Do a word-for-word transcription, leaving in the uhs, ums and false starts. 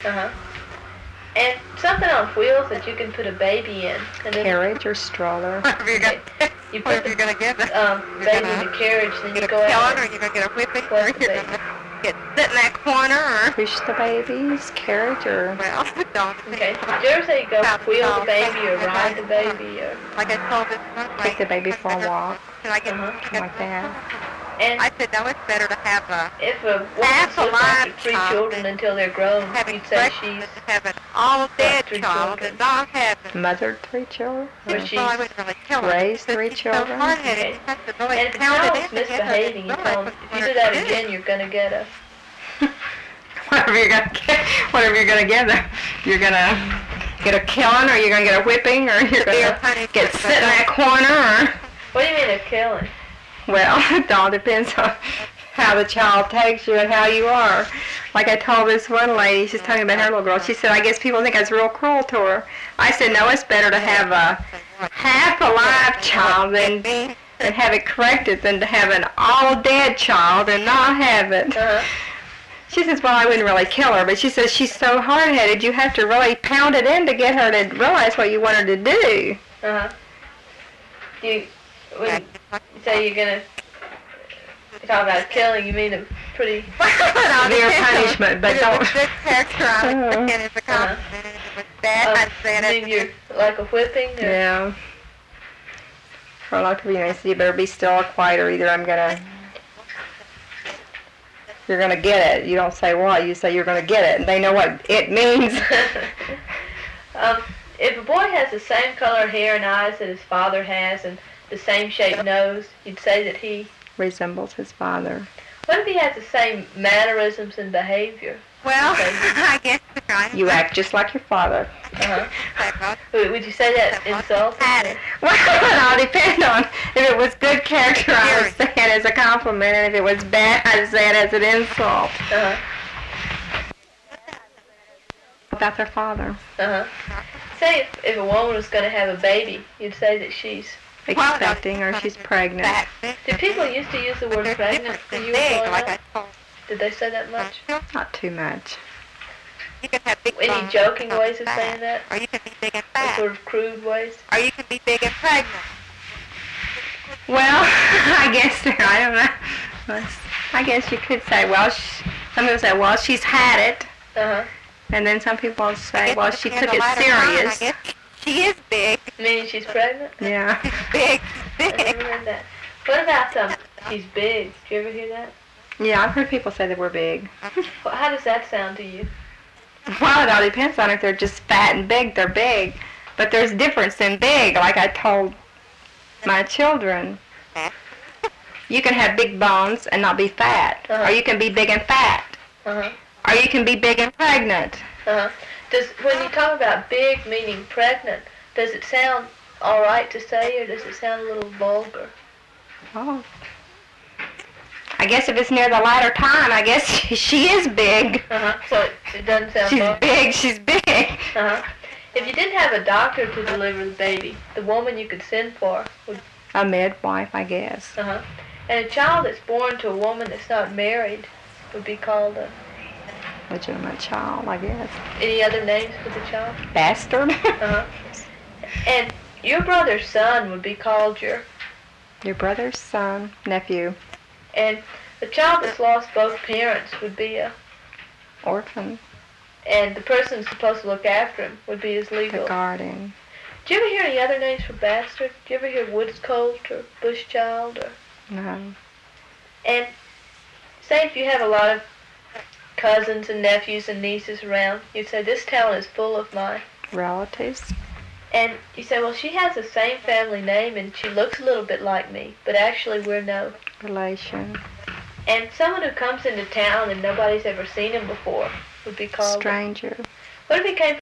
Uh-huh. And something on wheels that you can put a baby in. And then Carriage or stroller. Whatever you're okay, gonna, you put whatever the you're gonna get. um, You're baby gonna in the carriage, then you get go a out killing, or and you're gonna get a whipping, or what's the you're baby? gonna get sit in that corner, or Push the babies, carriage or... well, don't. Okay. Did you ever say go wheel the baby or ride the baby or? Like I told this one, Take the baby for a walk. Can I get Uh-huh. Something like that. And I said, no, it's better to have a if a woman half looks after alive three child children than until they're grown, having you'd say she's breakfast and have an all dead three child children. and not having. Mothered three children. Well, Or she- Well, I wouldn't really kill her. Raised because three she's children? So hard-headed, Okay. you have to really and if the pound it child's in to get her to misbehaving, you do tell them, it. if you do that again, you're gonna get a. Whatever you're gonna get, whatever you're gonna get, them, you're gonna get a killing, or you're gonna get a whipping, or you're Severe gonna punishment, get but sit in that don't- corner, or What do you mean a killing? well, it all depends on how the child takes you and how you are. Like I told this one lady, she's talking about her little girl. She said, "I guess people think I was real cruel to her." I said, "No, it's better to have a half alive child than and have it corrected than to have an all dead child and not have it." Uh-huh. She says, "Well, I wouldn't really kill her," but she says she's so hard-headed, you have to really pound it in to get her to realize what you want her to do. Uh-huh. You, when you say you're gonna talk about killing, you mean a pretty. Severe punishment, but If it don't- was good character, I would Uh-huh. look at it as a compliment. If it was bad, Uh, I'd say you mean it. you're like a whipping? Or? Yeah. For a lot of people, you know, they say you better be still or quiet, or either I'm gonna, you're gonna get it. You don't say what, you say you're gonna get it, and they know what it means. um, if a boy has the same color hair and eyes that his father has and the same shaped nose, you'd say that he. Resembles his father. What if he has the same mannerisms and behavior? Well, I guess the crime. You act just like your father. Uh-huh. Would, would you say that insult? Well, it all depends on if it was good character, I would say it as a compliment, and if it was bad, I'd say it as an insult. Uh-huh. About their father. Uh-huh. Say if, if a woman was going to have a baby, you'd say that she's. Expecting, or she's pregnant. Did people used to use the word pregnant when you were big, growing like up? I told Did they say that much? Not too much. you can have big Any bones joking and ways of fat. saying that? Or you can be big and Or fat. sort of crude ways? Or you can be big and pregnant. Well, I guess there, I don't know. I guess you could say, well, sh some people say, well, she's had it. Uh-huh. And then some people say, guess well, it she depends took it on later on. serious. I guess she is big. Meaning she's pregnant? Yeah. She's big. I Big. never heard that. What about um, she's big? Did you ever hear that? Yeah, I've heard people say that we're big. Well, how does that sound to you? Well, it all depends on if they're just fat and big, they're big. But there's difference in big, like I told my children. You can have big bones and not be fat. Uh-huh. Or you can be big and fat. Uh-huh. Or you can be big and pregnant. Uh-huh. Does, when you talk about big meaning pregnant, does it sound all right to say, or does it sound a little vulgar? Oh. I guess if it's near the latter time, I guess she, she is big. Uh-huh. So it, it doesn't sound She's vulgar? big, she's big. Uh-huh. If you didn't have a doctor to deliver the baby, the woman you could send for would. A midwife, I guess. Uh-huh. And a child that's born to a woman that's not married would be called a. Legitimate child, I guess. Any other names for the child? Bastard. Uh-huh. And your brother's son would be called your. Your brother's son, nephew, And the child that's lost both parents would be a. orphan, And the person supposed to look after him would be his the legal. guardian. Do you ever hear any other names for bastard? Do you ever hear woods colt or bush child or? No. And say if you have a lot of cousins and nephews and nieces around, you'd say this town is full of my. Relatives. And you say, well, she has the same family name and she looks a little bit like me, but actually we're no. Relation. And someone who comes into town and nobody's ever seen him before would be called. Stranger. What if he came